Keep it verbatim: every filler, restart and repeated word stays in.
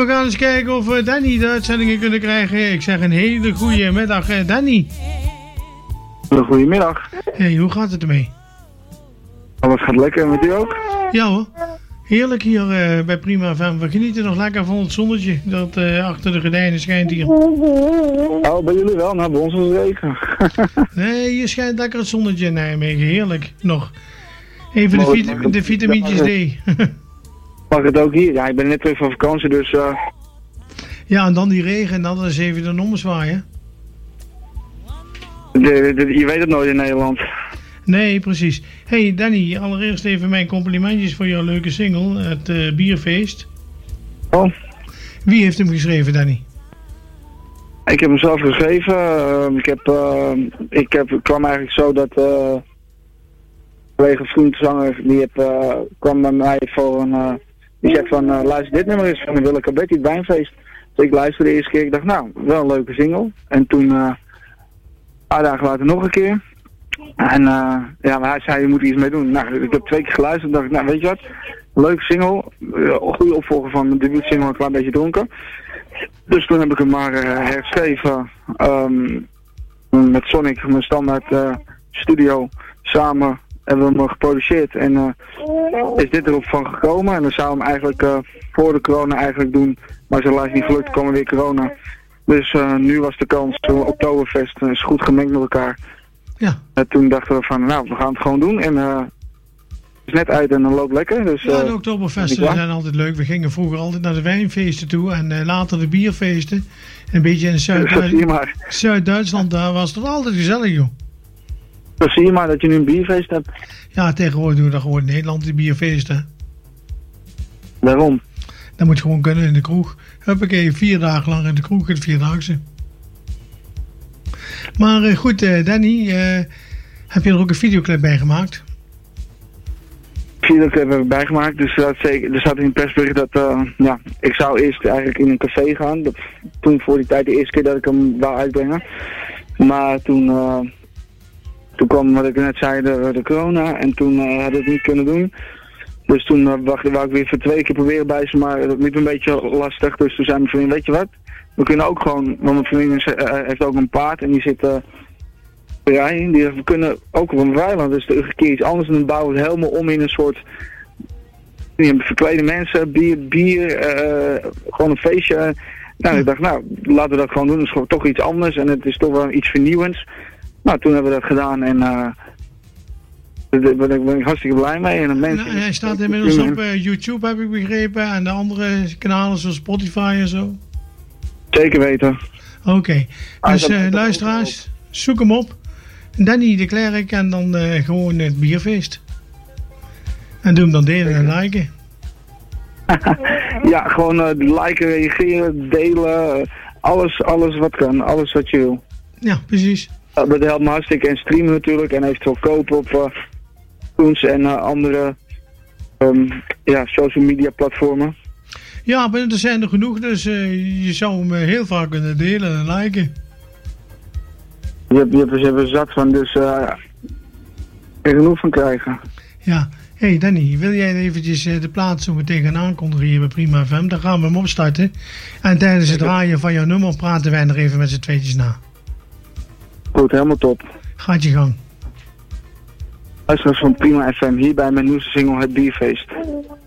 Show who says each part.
Speaker 1: gaan eens kijken of we Danny de uitzendingen kunnen krijgen. Ik zeg een hele goede middag, uh, Danny.
Speaker 2: Goedemiddag.
Speaker 1: Hey, hoe gaat het ermee?
Speaker 2: Alles gaat lekker, met u ook?
Speaker 1: Ja hoor. Heerlijk hier uh, bij Prima F M. We genieten nog lekker van het zonnetje dat uh, achter de gordijnen schijnt hier.
Speaker 2: Oh, bij jullie wel? Nou, bij ons is het regen.
Speaker 1: Nee, hier schijnt lekker het zonnetje in Nijmegen. Heerlijk. Nog. Even de, vita de vitamintjes D.
Speaker 2: Mag het ook hier? Ja, ik ben net terug van vakantie, dus... Uh...
Speaker 1: Ja, en dan die regen en dan eens even de ommezwaaien.
Speaker 2: De, de, je weet het nooit in Nederland.
Speaker 1: Nee, precies. Hey Danny, allereerst even mijn complimentjes voor jouw leuke single, het uh, Bierfeest.
Speaker 2: Oh.
Speaker 1: Wie heeft hem geschreven, Danny?
Speaker 2: Ik heb hem zelf geschreven. Uh, ik, heb, uh, ik heb, het kwam eigenlijk zo dat... Uh, collega vriendzanger, die heb, uh, kwam bij mij voor een... Uh, die zegt van, uh, luister dit nummer eens van de Willeke Betty, het Wijnfeest. Dus ik luisterde de eerste keer, ik dacht nou, wel een leuke single. En toen, uh, een paar dagen later nog een keer. En uh, ja, maar hij zei, je moet er iets mee doen. Nou, ik heb twee keer geluisterd en dacht ik, nou weet je wat, leuke single. Uh, goede opvolger van mijn debuutsingle, een klein beetje donker. Dus toen heb ik hem maar uh, herschreven. Um, met Sonic, mijn standaard uh, studio, samen hebben we hem geproduceerd. En uh, is dit erop van gekomen. En dan zou hem eigenlijk uh, voor de corona eigenlijk doen. Maar is helaas niet gelukt, kwam er weer corona. Dus uh, nu was de kans, uh, Oktoberfest uh, is goed gemengd met elkaar.
Speaker 1: Ja.
Speaker 2: En toen dachten we van, nou, we gaan het gewoon doen. En uh, het is net uit en dan loopt lekker. Dus, uh,
Speaker 1: ja, de Oktoberfesten zijn altijd leuk. We gingen vroeger altijd naar de wijnfeesten toe en uh, later de bierfeesten. Een beetje in Zuid-Duitsland, Zuid daar was het altijd gezellig, joh.
Speaker 2: Dan zie je maar dat je nu een bierfeest hebt.
Speaker 1: Ja, tegenwoordig doen we dat gewoon in Nederland, die bierfeesten.
Speaker 2: Waarom?
Speaker 1: Dat moet gewoon kunnen in de kroeg. Huppakee, vier dagen lang in de kroeg, het vierdaagse. Maar uh, goed, uh, Danny, uh, heb je er ook een videoclip bij gemaakt?
Speaker 2: Videoclip heb ik bijgemaakt, dus dat zeker, er staat in het persbericht dat, uh, ja, ik zou eerst eigenlijk in een café gaan. Dat, toen voor die tijd de eerste keer dat ik hem wou uitbrengen. Maar toen, uh, toen kwam, wat ik net zei, de, de corona en toen uh, had ik het niet kunnen doen. Dus toen uh, wachtte, wou ik weer voor twee keer proberen bij ze, maar dat liep een beetje lastig. Dus toen zei mijn vriendin, weet je wat, we kunnen ook gewoon, want mijn vriendin is, uh, heeft ook een paard en die zit... Uh, Ja, die, we kunnen ook op een weiland, dus een keer iets anders en dan bouwen we het helemaal om in een soort ja, verklede mensen, bier, bier uh, gewoon een feestje. Nou, ik dacht, nou, laten we dat gewoon doen, het is gewoon toch iets anders en het is toch wel iets vernieuwends. Nou, toen hebben we dat gedaan en uh, daar ben ik, ben ik hartstikke blij mee. En, mensen,
Speaker 1: nou, hij staat inmiddels op uh, YouTube, heb ik begrepen, en de andere kanalen zoals Spotify en zo.
Speaker 2: Zeker weten.
Speaker 1: Oké, okay. Dus uh, luisteraars, zoek hem op. Danny de Klerk en dan uh, gewoon het bierfeest. En doe hem dan delen en liken.
Speaker 2: Ja, gewoon uh, liken, reageren, delen. Uh, alles, alles wat kan. Alles wat je wil.
Speaker 1: Ja, precies.
Speaker 2: Uh, dat helpt me hartstikke. En streamen natuurlijk. En eventueel kopen op uh, Toons en uh, andere um, ja, social media platformen.
Speaker 1: Ja, maar er zijn er genoeg. Dus uh, je zou hem uh, heel vaak kunnen delen en liken.
Speaker 2: Je hebt, je hebt, je hebt er zat van, dus uh, er genoeg van krijgen.
Speaker 1: Ja, hé hey Danny, wil jij eventjes uh, de plaats zo meteen gaan aankondigen hier bij Prima F M? Dan gaan we hem opstarten. En tijdens het draaien van jouw nummer praten wij nog even met z'n tweetjes na.
Speaker 2: Goed, helemaal top.
Speaker 1: Gaat je gang.
Speaker 2: Luisteraars van Prima F M, hier bij mijn nieuwste single Het Bierfeest.